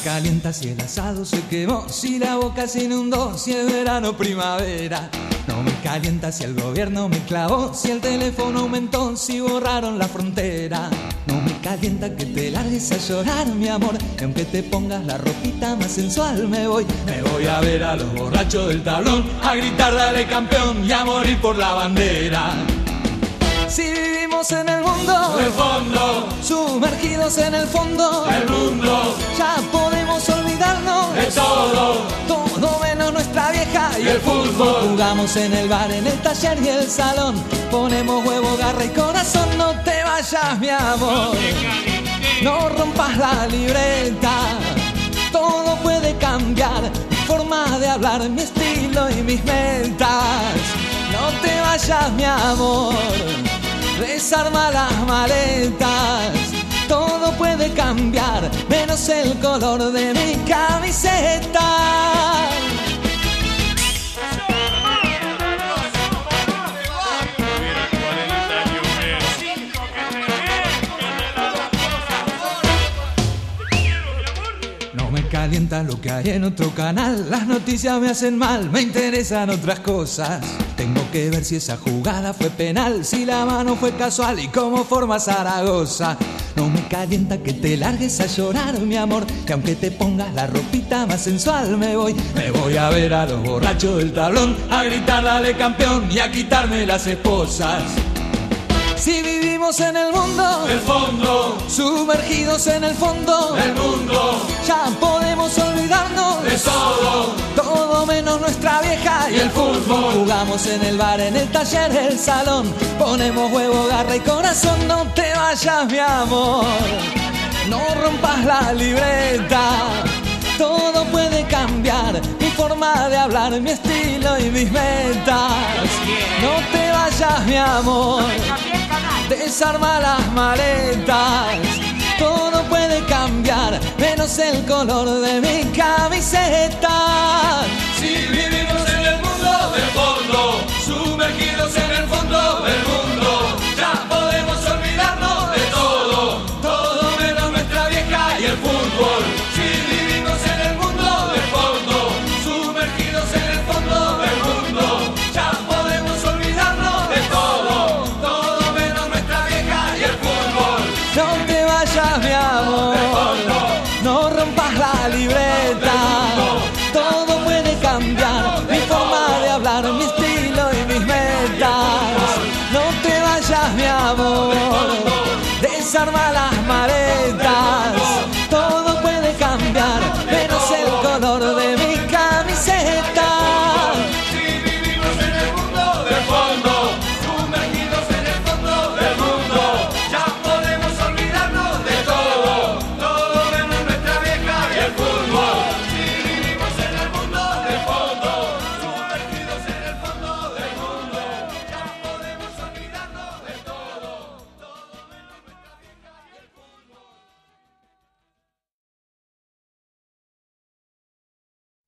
calienta si el asado se quemó, si la boca se inundó, si es verano o primavera. No me calienta si el gobierno me clavó, si el teléfono aumentó, si borraron la frontera. No me calienta que te largues a llorar, mi amor, y aunque te pongas la ropita más sensual me voy a ver a los borrachos del tablón, a gritar dale campeón y a morir por la bandera. Si vivimos en el mundo del fondo, sumergidos en el fondo del mundo, ya podemos olvidarnos de todo menos nuestra vieja y el fútbol. Jugamos en el bar, en el taller y el salón, ponemos huevo, garra y corazón. No te vayas, mi amor, no rompas la libreta, todo puede cambiar, mi forma de hablar, mi estilo y mis metas. No te vayas, mi amor, desarma las maletas, todo puede cambiar, menos el color de mi camiseta. No me calienta lo que hay en otro canal, las noticias me hacen mal, me interesan otras cosas. Tengo que ver si esa jugada fue penal, si la mano fue casual y cómo forma Zaragoza. No me calienta que te largues a llorar, mi amor, que aunque te pongas la ropita más sensual me voy a ver a los borrachos del tablón, a gritar dale campeón y a quitarme las esposas. Si vivimos en el mundo del fondo, sumergidos en el fondo del mundo, ya podemos olvidarnos de todo menos nuestra vieja y el fútbol. Jugamos en el bar, en el taller, el salón, ponemos huevo, garra y corazón. No te vayas, mi amor, no rompas la libreta, todo puede cambiar, mi forma de hablar, mi estilo y mis metas. No te vayas, mi amor, desarma las maletas, todo puede cambiar, menos el color de mi camiseta.